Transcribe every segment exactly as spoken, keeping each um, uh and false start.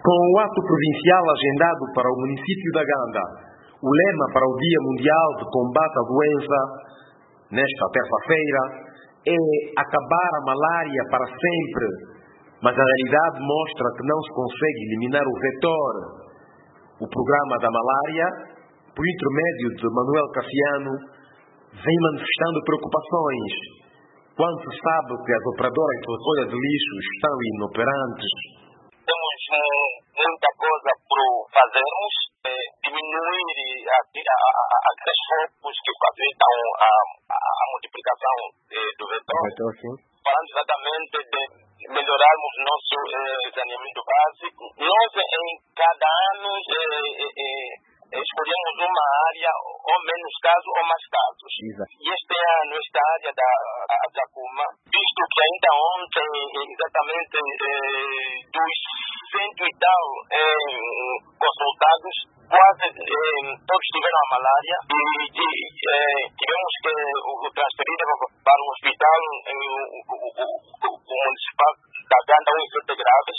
Com o ato provincial agendado para o município da Ganda, o lema para o Dia Mundial de Combate à Doença, nesta terça-feira, é acabar a malária para sempre, mas a realidade mostra que não se consegue eliminar o vetor. O programa da malária, por intermédio de Manuel Cassiano, vem manifestando preocupações quando se sabe que as operadoras de recolha de lixo estão inoperantes. Temos muita coisa por fazermos, é, diminuir aqueles focos que facilitam a, a, a multiplicação é, do vetor, vetor sim. Falando exatamente de melhorarmos nosso é, saneamento básico. Nós, em cada ano, é, é, é, escolhemos uma área, ou menos casos, ou mais casos. Exato. E este ano, esta área da Jacuma, visto que ainda ontem, exatamente, é, dos cento e tal é, consultados, quase é, todos tiveram a malária e, e é, tivemos que o, transferir para o hospital em, o, o, o, o municipal da Ganda, um efeito graves.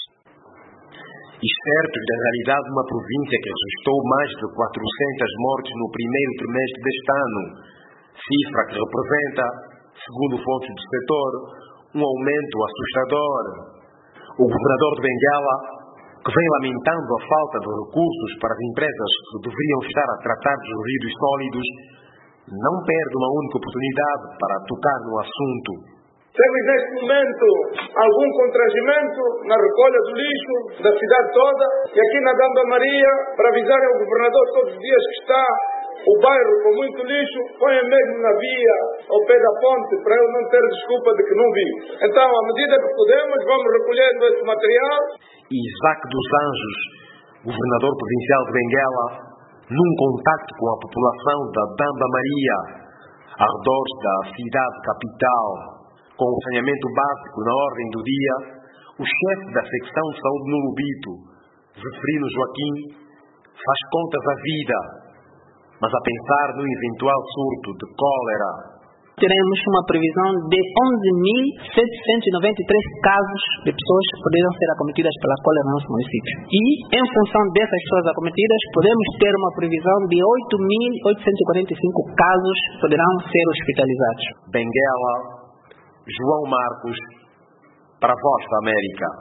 E certo que, na realidade, uma província que registrou mais de quatrocentas mortes no primeiro trimestre deste ano, cifra que representa, segundo fontes do setor, um aumento assustador. O governador de Benguela, que vem lamentando a falta de recursos para as empresas que deveriam estar a tratar dos resíduos sólidos, não perde uma única oportunidade para tocar no assunto. Temos neste momento algum constrangimento na recolha do lixo da cidade toda e aqui na Gamba Maria, para avisar ao governador todos os dias que está o bairro com muito lixo, ponha mesmo na via ao pé da ponte para eu não ter desculpa de que não vi. Então, à medida que podemos, vamos recolhendo esse material. Isaac dos Anjos, governador provincial de Benguela, num contacto com a população da Gamba Maria, arredores da cidade capital, com o saneamento básico na ordem do dia, o chefe da secção de saúde no Lubito, Zeferino Joaquim, faz contas à vida, mas a pensar no eventual surto de cólera. Teremos uma previsão de onze mil setecentos e noventa e três casos de pessoas que poderão ser acometidas pela cólera no nosso município. E, em função dessas pessoas acometidas, podemos ter uma previsão de oito mil oitocentos e quarenta e cinco casos que poderão ser hospitalizados. Benguela, João Marcos, para a Voz da América.